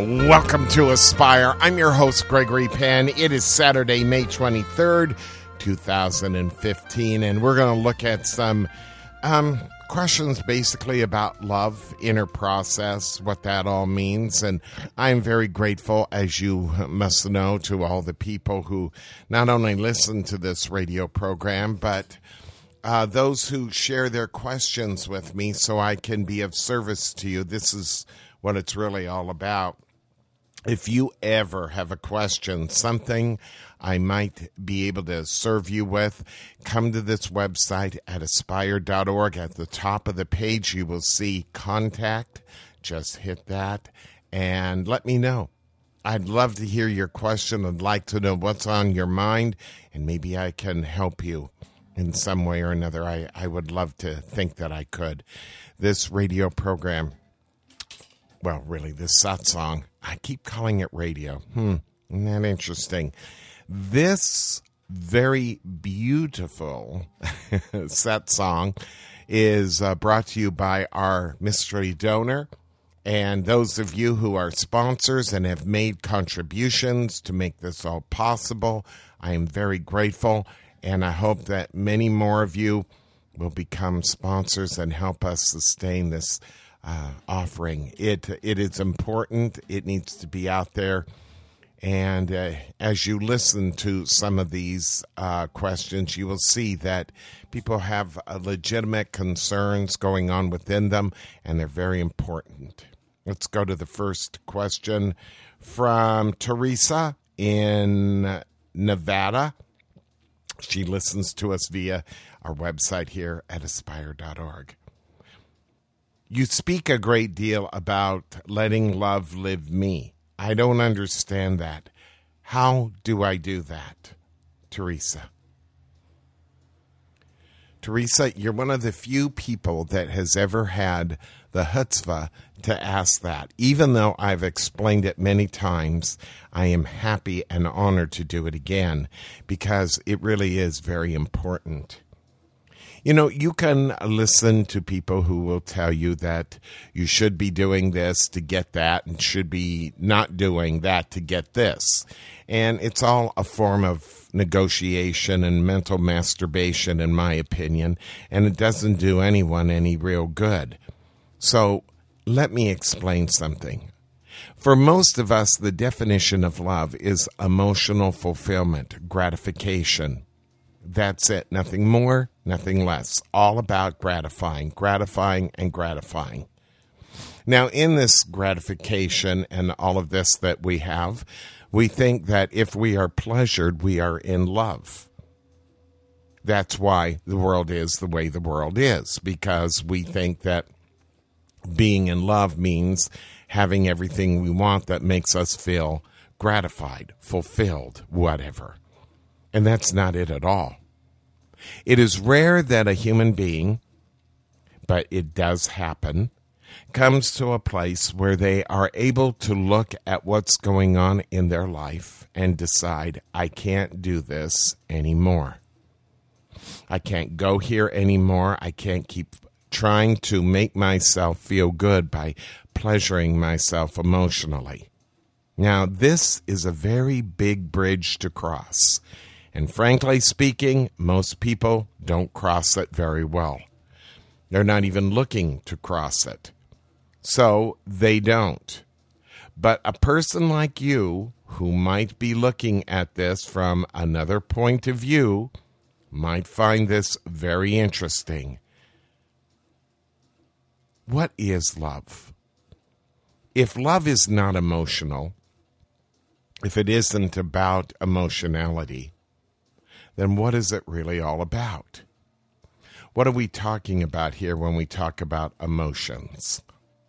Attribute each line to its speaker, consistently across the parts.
Speaker 1: Welcome to Aspire. I'm your host, Gregory Penn. It is Saturday, May 23rd, 2015, and we're going to look at some questions basically about love, inner process, what that all means. And I'm very grateful, as you must know, to all the people who not only listen to this radio program, but those who share their questions with me so I can be of service to you. This is what it's really all about. If you ever have a question, something I might be able to serve you with, come to this website at aspire.org. At the top of the page, you will see contact. Just hit that and let me know. I'd love to hear your question. I'd like to know what's on your mind, and maybe I can help you in some way or another. I would love to think that I could. This radio program, well, really, this satsang, I keep calling it radio. Isn't that interesting? This very beautiful satsang is brought to you by our mystery donor. And those of you who are sponsors and have made contributions to make this all possible, I am very grateful. And I hope that many more of you will become sponsors and help us sustain this offering. It is important. It needs to be out there. And as you listen to some of these questions, you will see that people have legitimate concerns going on within them, and they're very important. Let's go to the first question from Teresa in Nevada. She listens to us via our website here at aspire.org. You speak a great deal about letting love live me. I don't understand that. How do I do that, Teresa? Teresa, you're one of the few people that has ever had the chutzpah to ask that. Even though I've explained it many times, I am happy and honored to do it again because it really is very important. You know, you can listen to people who will tell you that you should be doing this to get that and should be not doing that to get this. And it's all a form of negotiation and mental masturbation, in my opinion, and it doesn't do anyone any real good. So let me explain something. For most of us, the definition of love is emotional fulfillment, gratification. That's it. Nothing more, nothing less. All about gratifying, and gratifying. Now, in this gratification and all of this that we have, we think that if we are pleasured, we are in love. That's why the world is the way the world is, because we think that being in love means having everything we want that makes us feel gratified, fulfilled, whatever. And that's not it at all. It is rare that a human being, but it does happen, comes to a place where they are able to look at what's going on in their life and decide, I can't do this anymore. I can't go here anymore. I can't keep trying to make myself feel good by pleasuring myself emotionally. Now, this is a very big bridge to cross. And frankly speaking, most people don't cross it very well. They're not even looking to cross it. So they don't. But a person like you, who might be looking at this from another point of view, might find this very interesting. What is love? If love is not emotional, if it isn't about emotionality, then what is it really all about? What are we talking about here when we talk about emotions?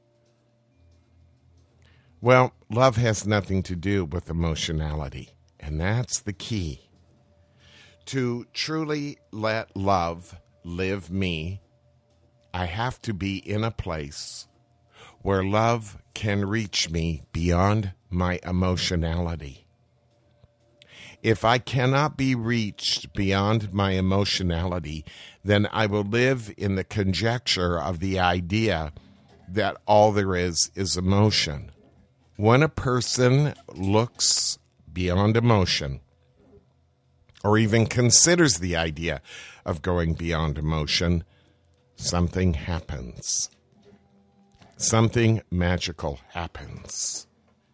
Speaker 1: Well, love has nothing to do with emotionality, and that's the key. To truly let love live me, I have to be in a place where love can reach me beyond my emotionality. If I cannot be reached beyond my emotionality, then I will live in the conjecture of the idea that all there is emotion. When a person looks beyond emotion, or even considers the idea of going beyond emotion, something happens. Something magical happens.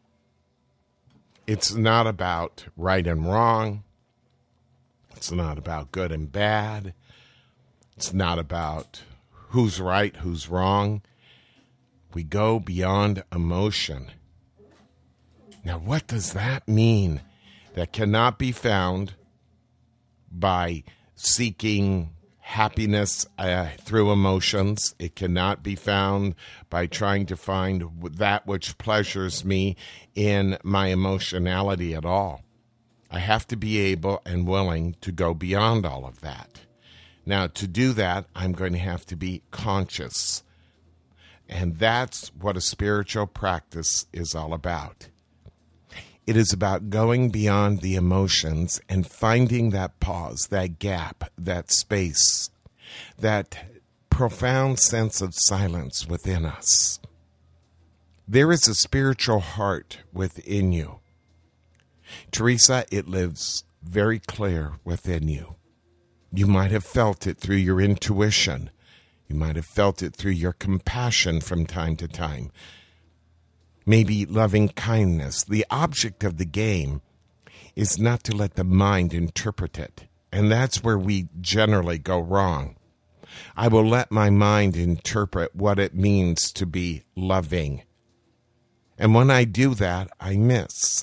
Speaker 1: It's not about right and wrong. It's not about good and bad. It's not about who's right, who's wrong. We go beyond emotion. Now, what does that mean? That cannot be found by seeking happiness through emotions. It cannot be found by trying to find that which pleasures me in my emotionality at all. I have to be able and willing to go beyond all of that. Now, to do that, I'm going to have to be conscious. And that's what a spiritual practice is all about. It is about going beyond the emotions and finding that pause, that gap, that space, that profound sense of silence within us. There is a spiritual heart within you. Teresa, it lives very clear within you. You might have felt it through your intuition. You might have felt it through your compassion from time to time. Maybe loving kindness. The object of the game is not to let the mind interpret it. And that's where we generally go wrong. I will let my mind interpret what it means to be loving. And when I do that, I miss.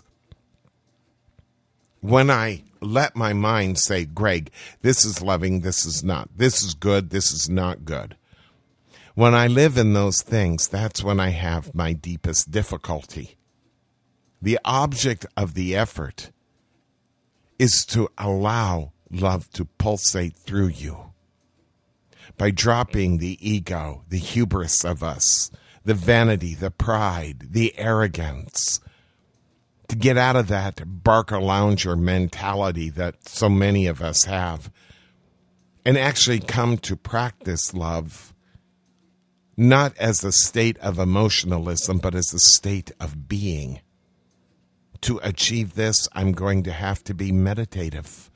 Speaker 1: When I let my mind say, Greg, this is loving, this is not. This is good, this is not good. When I live in those things, that's when I have my deepest difficulty. The object of the effort is to allow love to pulsate through you. By dropping the ego, the hubris of us, the vanity, the pride, the arrogance, to get out of that barker-lounger mentality that so many of us have, and actually come to practice love, not as a state of emotionalism, but as a state of being. To achieve this, I'm going to have to be meditative.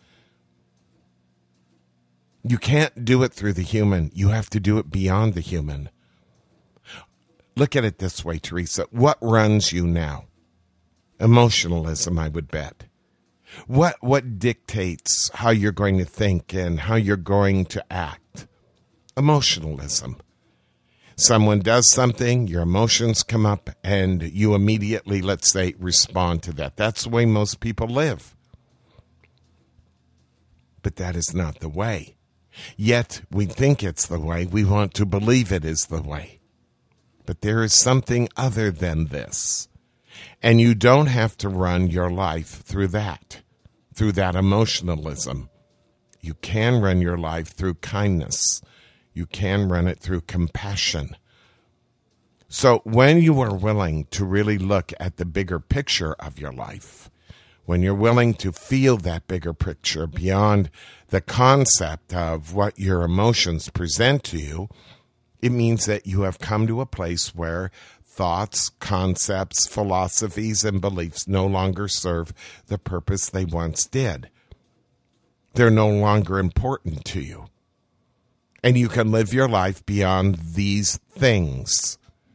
Speaker 1: You can't do it through the human. You have to do it beyond the human. Look at it this way, Teresa. What runs you now? Emotionalism, I would bet. What dictates how you're going to think and how you're going to act? Emotionalism. Someone does something, your emotions come up, and you immediately, let's say, respond to that. That's the way most people live. But that is not the way. Yet we think it's the way. We want to believe it is the way. But there is something other than this. And you don't have to run your life through that emotionalism. You can run your life through kindness. You can run it through compassion. So when you are willing to really look at the bigger picture of your life, when you're willing to feel that bigger picture beyond the concept of what your emotions present to you, it means that you have come to a place where thoughts, concepts, philosophies, and beliefs no longer serve the purpose they once did. They're no longer important to you. And you can live your life beyond these things.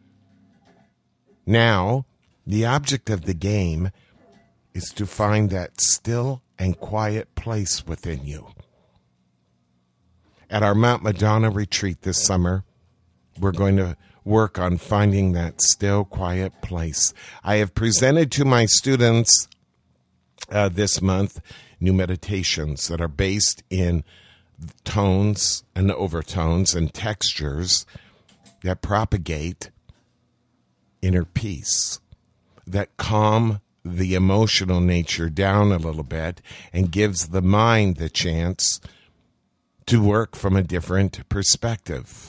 Speaker 1: Now, the object of the game is to find that still and quiet place within you. At our Mount Madonna retreat this summer, we're going to work on finding that still, quiet place. I have presented to my students this month new meditations that are based in tones and overtones and textures that propagate inner peace, that calm the emotional nature down a little bit and gives the mind the chance to work from a different perspective.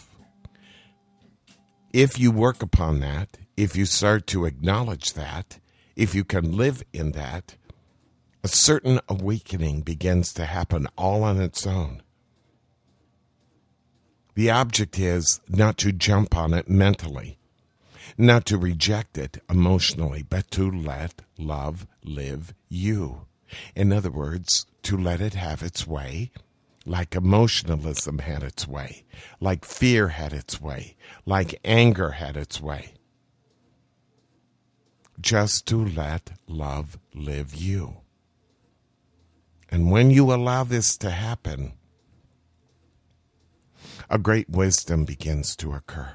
Speaker 1: If you work upon that, if you start to acknowledge that, if you can live in that, a certain awakening begins to happen all on its own. The object is not to jump on it mentally. Not to reject it emotionally, but to let love live you. In other words, to let it have its way, like emotionalism had its way, like fear had its way, like anger had its way. Just to let love live you. And when you allow this to happen, a great wisdom begins to occur.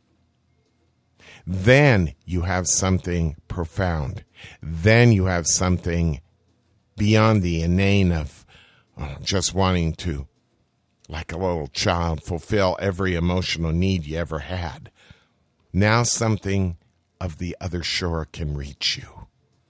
Speaker 1: Then you have something profound. Then you have something beyond the inane of just wanting to, like a little child, fulfill every emotional need you ever had. Now something of the other shore can reach you.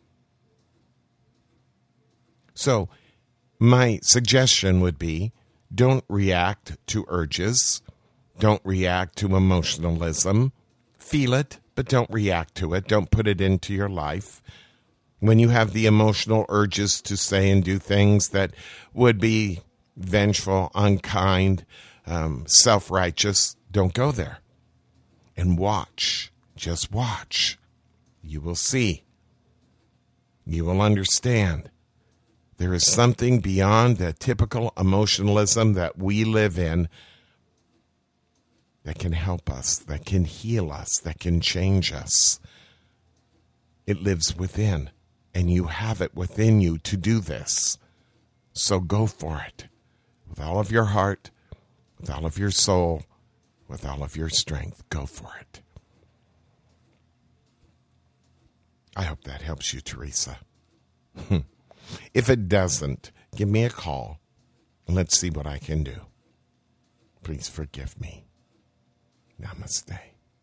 Speaker 1: So my suggestion would be, don't react to urges. Don't react to emotionalism. Feel it, but don't react to it. Don't put it into your life. When you have the emotional urges to say and do things that would be vengeful, unkind, self-righteous, don't go there. And watch. Just watch. You will see. You will understand. There is something beyond the typical emotionalism that we live in that can help us, that can heal us, that can change us. It lives within, and you have it within you to do this. So go for it with all of your heart, with all of your soul, with all of your strength. Go for it. I hope that helps you, Teresa. If it doesn't, give me a call and let's see what I can do. Please forgive me. Namaste.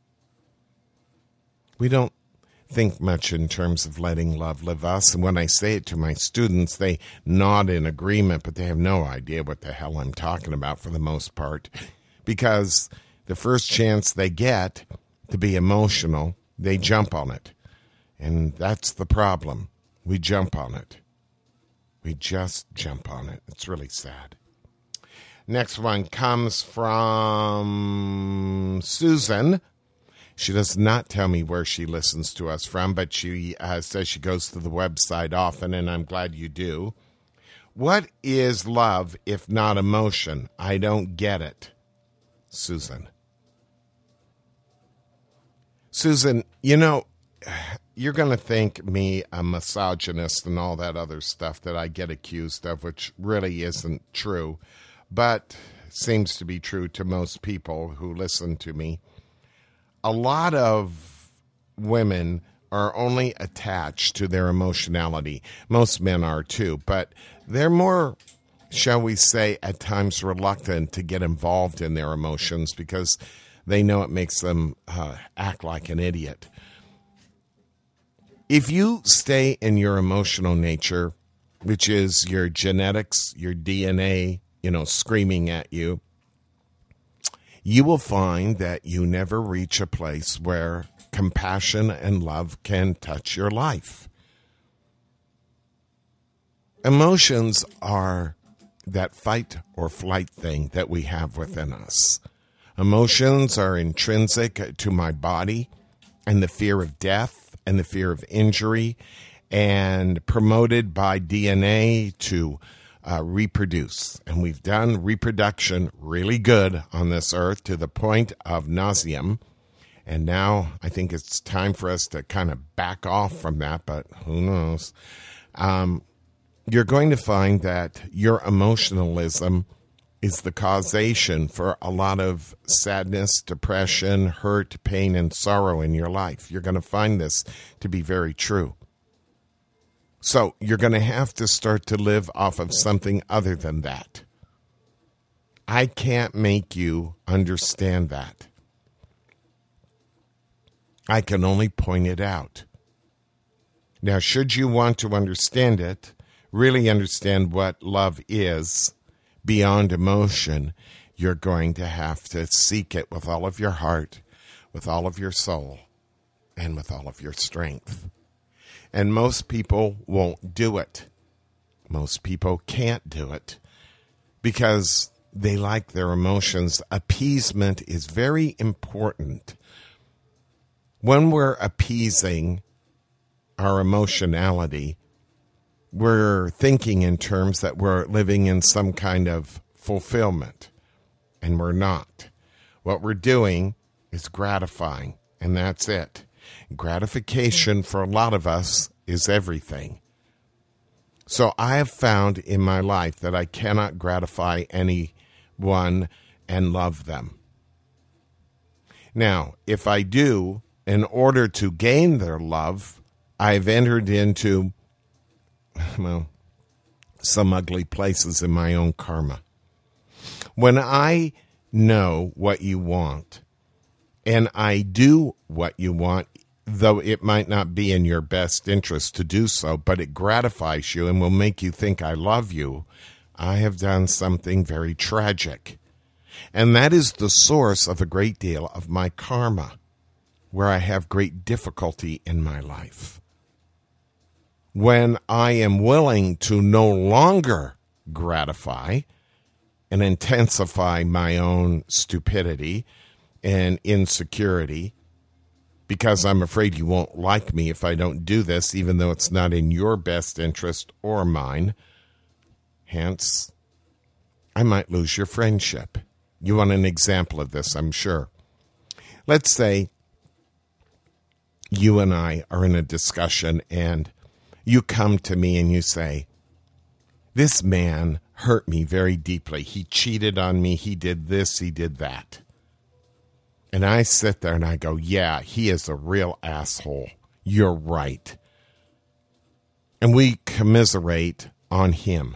Speaker 1: We don't think much in terms of letting love live us, and when I say it to my students, they nod in agreement, but they have no idea what the hell I'm talking about for the most part, because the first chance they get to be emotional, they jump on it. And that's the problem. We jump on it. We just jump on it. It's really sad. Next one comes from Susan. She does not tell me where she listens to us from, but she says she goes to the website often, and I'm glad you do. What is love if not emotion? I don't get it. Susan. Susan, you know, you're going to think me a misogynist and all that other stuff that I get accused of, which really isn't true, but seems to be true to most people who listen to me. A lot of women are only attached to their emotionality. Most men are too, but they're more, shall we say, at times reluctant to get involved in their emotions because they know it makes them act like an idiot. If you stay in your emotional nature, which is your genetics, your DNA, screaming at you, you will find that you never reach a place where compassion and love can touch your life. Emotions are that fight or flight thing that we have within us. Emotions are intrinsic to my body and the fear of death and the fear of injury, and promoted by DNA to reproduce. And we've done reproduction really good on this earth to the point of nauseam. And now I think it's time for us to kind of back off from that, but who knows? You're going to find that your emotionalism is the causation for a lot of sadness, depression, hurt, pain, and sorrow in your life. You're going to find this to be very true. So you're going to have to start to live off of something other than that. I can't make you understand that. I can only point it out. Now, should you want to understand it, really understand what love is, beyond emotion, you're going to have to seek it with all of your heart, with all of your soul, and with all of your strength. And most people won't do it. Most people can't do it because they like their emotions. Appeasement is very important When we're appeasing our emotionality, we're thinking in terms that we're living in some kind of fulfillment, and we're not. What we're doing is gratifying, and that's it. Gratification for a lot of us is everything. So I have found in my life that I cannot gratify anyone and love them. Now, if I do, in order to gain their love, I've entered into, well, some ugly places in my own karma. When I know what you want, and I do what you want, though it might not be in your best interest to do so, but it gratifies you and will make you think I love you, I have done something very tragic. And that is the source of a great deal of my karma, where I have great difficulty in my life. When I am willing to no longer gratify and intensify my own stupidity and insecurity, because I'm afraid you won't like me if I don't do this, even though it's not in your best interest or mine. Hence, I might lose your friendship. You want an example of this, I'm sure. Let's say you and I are in a discussion and you come to me and you say, this man hurt me very deeply. He cheated on me. He did this. He did that. And I sit there and I go, yeah, he is a real asshole. You're right. And we commiserate on him.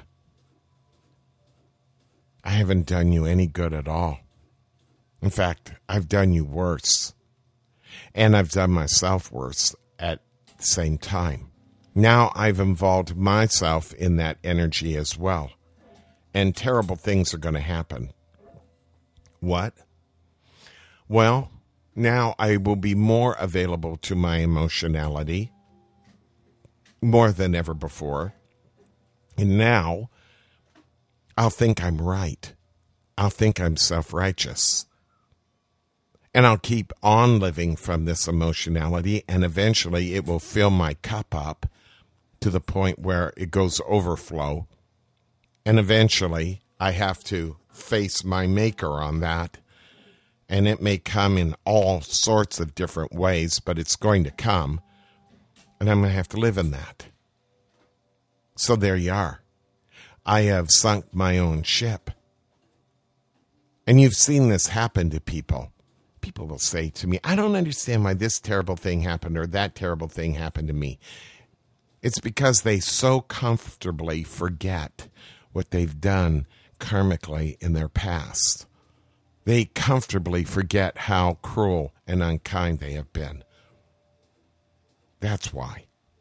Speaker 1: I haven't done you any good at all. In fact, I've done you worse. And I've done myself worse at the same time. Now I've involved myself in that energy as well. And terrible things are going to happen. What? Well, now I will be more available to my emotionality, more than ever before. And now I'll think I'm right. I'll think I'm self-righteous. And I'll keep on living from this emotionality, and eventually it will fill my cup up to the point where it goes overflow. And eventually I have to face my maker on that. And it may come in all sorts of different ways, but it's going to come. And I'm going to have to live in that. So there you are. I have sunk my own ship. And you've seen this happen to people. People will say to me, I don't understand why this terrible thing happened or that terrible thing happened to me. It's because they so comfortably forget what they've done karmically in their past. They comfortably forget how cruel and unkind they have been. That's why.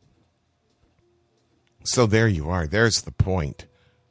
Speaker 1: So there you are. There's the point.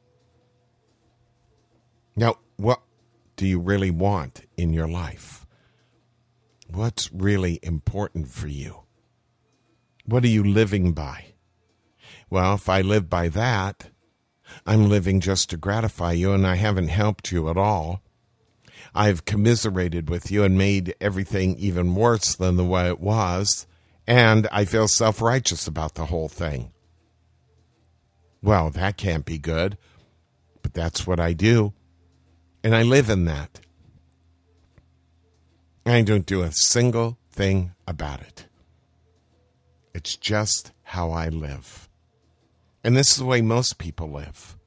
Speaker 1: Now, what do you really want in your life? What's really important for you? What are you living by? Well, if I live by that, I'm living just to gratify you, and I haven't helped you at all. I've commiserated with you and made everything even worse than the way it was, and I feel self-righteous about the whole thing. Well, that can't be good, but that's what I do, and I live in that. I don't do a single thing about it. It's just how I live. And this is the way most people live.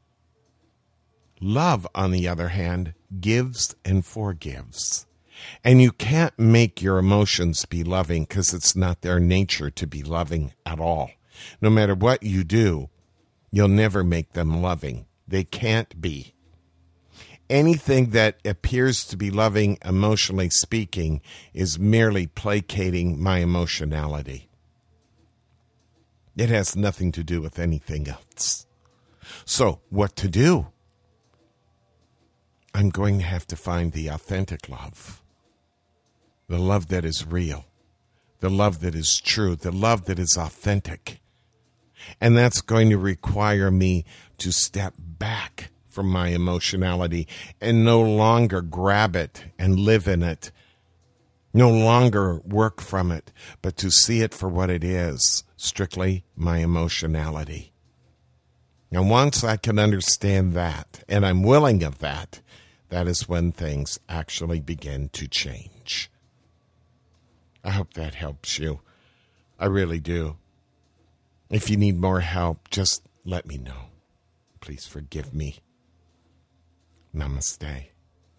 Speaker 1: Love, on the other hand, gives and forgives. And you can't make your emotions be loving because it's not their nature to be loving at all. No matter what you do, you'll never make them loving. They can't be. Anything that appears to be loving, emotionally speaking, is merely placating my emotionality. It has nothing to do with anything else. So, what to do? I'm going to have to find the authentic love. The love that is real. The love that is true. The love that is authentic. And that's going to require me to step back from my emotionality and no longer grab it and live in it. No longer work from it, but to see it for what it is, strictly my emotionality. And once I can understand that, and I'm willing of that, that is when things actually begin to change. I hope that helps you. I really do. If you need more help, just let me know. Please forgive me. Namaste.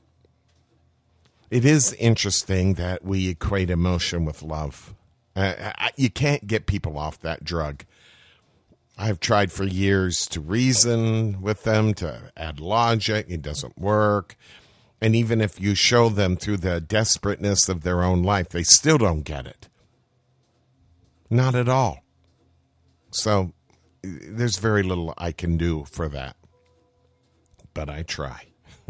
Speaker 1: It is interesting that we equate emotion with love. You can't get people off that drug. I've tried for years to reason with them, to add logic. It doesn't work. And even if you show them through the desperateness of their own life, they still don't get it. Not at all. So there's very little I can do for that. But I try.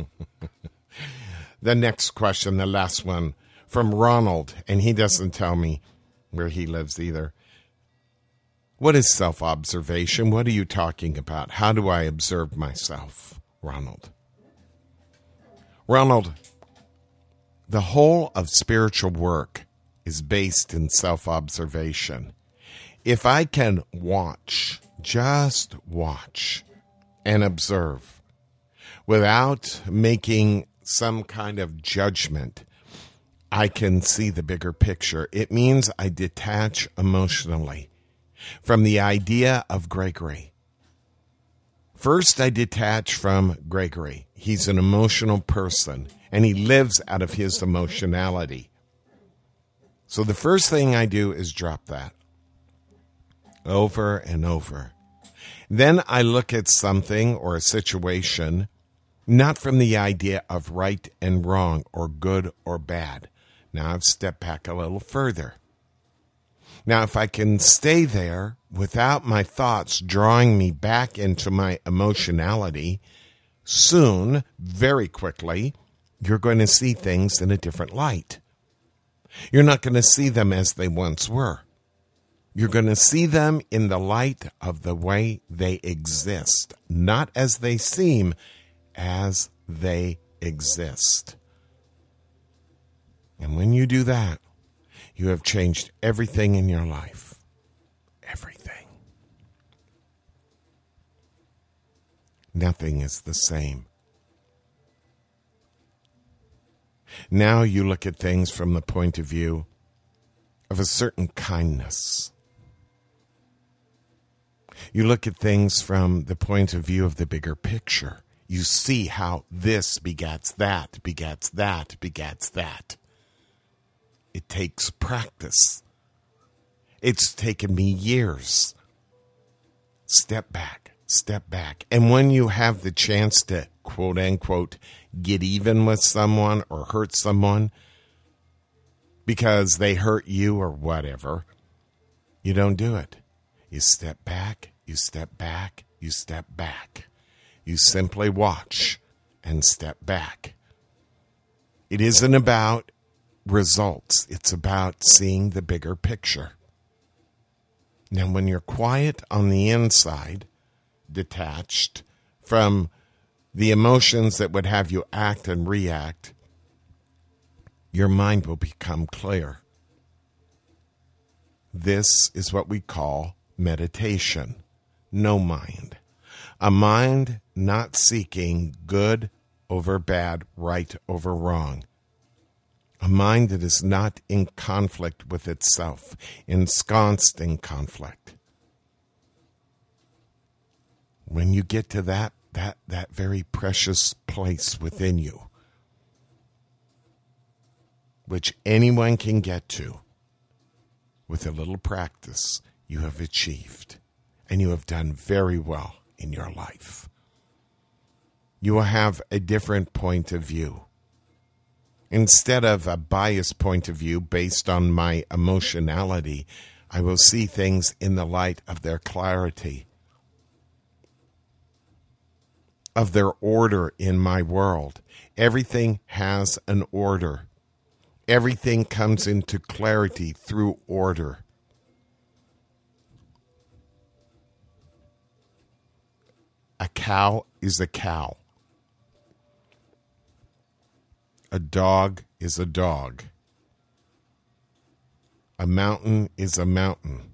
Speaker 1: The next question, the last one, from Ronald, and he doesn't tell me where he lives either. What is self-observation? What are you talking about? How do I observe myself, Ronald? Ronald, the whole of spiritual work is based in self-observation. If I can watch, just watch and observe without making some kind of judgment, I can see the bigger picture. It means I detach emotionally from the idea of Gregory. First, I detach from Gregory. He's an emotional person, and he lives out of his emotionality. So the first thing I do is drop that over and over. Then I look at something or a situation not from the idea of right and wrong or good or bad. Now I've stepped back a little further. Now, if I can stay there without my thoughts drawing me back into my emotionality, soon, very quickly, you're going to see things in a different light. You're not going to see them as they once were. You're going to see them in the light of the way they exist, not as they seem, as they exist. And when you do that, you have changed everything in your life. Everything. Nothing is the same. Now you look at things from the point of view of a certain kindness. You look at things from the point of view of the bigger picture. You see how this begats that, begats that, begats that. It takes practice. It's taken me years. Step back, step back. And when you have the chance to, quote unquote, get even with someone or hurt someone because they hurt you or whatever, you don't do it. You step back, you step back, you step back. You simply watch and step back. It isn't about results. It's about seeing the bigger picture. Now, when you're quiet on the inside, detached from the emotions that would have you act and react, your mind will become clear. This is what we call meditation. No mind. A mind not seeking good over bad, right over wrong. A mind that is not in conflict with itself, ensconced in conflict. When you get to that very precious place within you, which anyone can get to, with a little practice, you have achieved, and you have done very well in your life. You will have a different point of view. Instead of a biased point of view based on my emotionality, I will see things in the light of their clarity, of their order in my world. Everything has an order. Everything comes into clarity through order. A cow is a cow. A dog is a dog. A mountain is a mountain.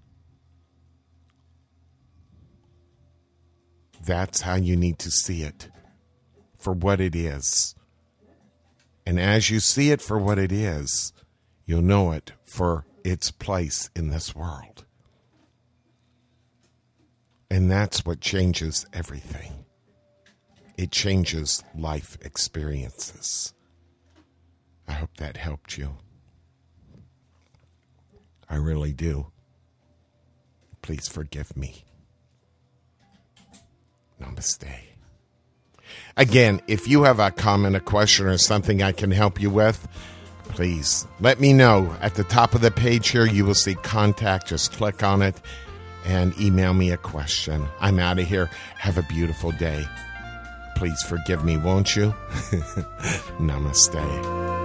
Speaker 1: That's how you need to see it, for what it is. And as you see it for what it is, you'll know it for its place in this world. And that's what changes everything. It changes life experiences. I hope that helped you. I really do. Please forgive me. Namaste. Again, if you have a comment, a question, or something I can help you with, please let me know. At the top of the page here, you will see contact. Just click on it and email me a question. I'm out of here. Have a beautiful day. Please forgive me, won't you? Namaste.